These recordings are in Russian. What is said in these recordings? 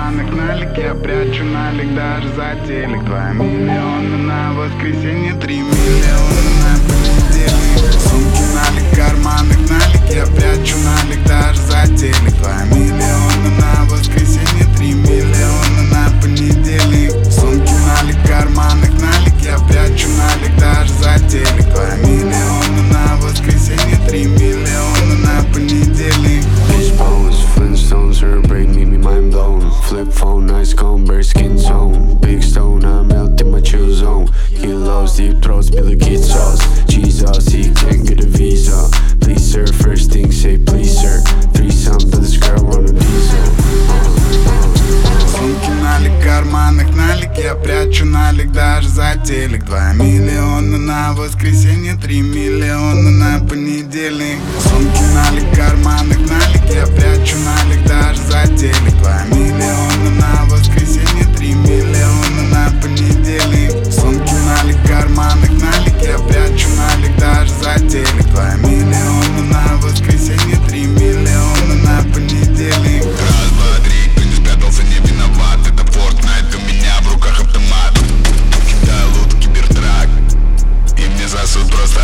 карманах налик, я прячу налик даже за телек. 2 миллиона на воскресенье, 3 миллиона на понедельник. Сумки налик, карманах налик, я прячу налик даже за телек. 2 миллиона на воскресенье, 3 миллиона на понедельник. Сумки налик, карманах налик, я прячу налик даже за телек. 2 миллиона на воскресенье, 3 миллиона на понедельник. Fishbones, Flintstones, her break, make me mind blown. Flip phone, nice comb, bare skin tone. Big stone, I melt in my chill zone. He loves deep throats, be like kid sauce. Jesus, he can't get a visa. Please sir, first thing say please sir. Threesome, but this girl want a diesel. Сумки налик, карманах налик, я прячу налик даже за телек. 2 миллиона на воскресенье, 3 миллиона на понедельник. Сумки налик, карманах налик, я прячу налик даже за телек. 2 миллиона на воскресенье, 3 миллиона на понедельник. Сумки налик, карманах налик, я прячу налик даже за телек. 2 миллиона на воскресенье, 3 миллиона на понедельник. Раз, два, три, кто не спрятался, не виноват. Это Fortnite, у меня в руках автомат. Кидаю лут, кибертрак, и мне засуд просто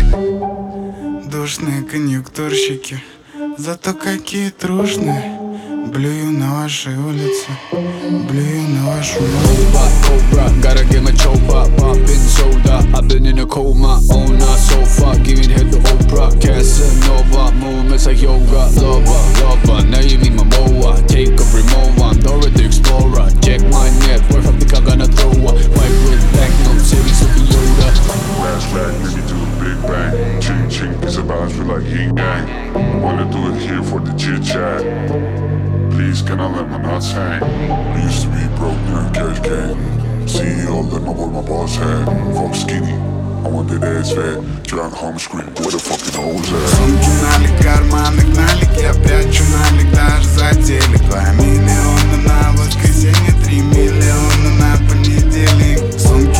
так. Душные конъюнктурщики, зато какие трушные. Блюю на вашей улице, блюю на вашу Cobra, gotta get my chopa, poppin' soda. I've been in a coma, on a sofa, giving head to Oprah. Casanova, movements like yoga, lover. Now you meet my boa, take a remote, I'm Dora the Explorer. Check my net worth, I think I'm gonna throw a white road back, no cities of Yoda. Flashback, maybe do a big bang. Ching ching, piece of vibes feel like yin yang. Wanna do it here for the chit chat. Please, can I let my nuts hang? I used to be broke, now cash game. CEO, let my boy my boss had. Fuck skinny, I want that ass fat. Drunk home scream, where the fucking hoes at? Сумки налик, карманах налик, я прячу налик даже за телек. 2 миллиона на воскресенье, 3 миллиона на понедельник. Сумки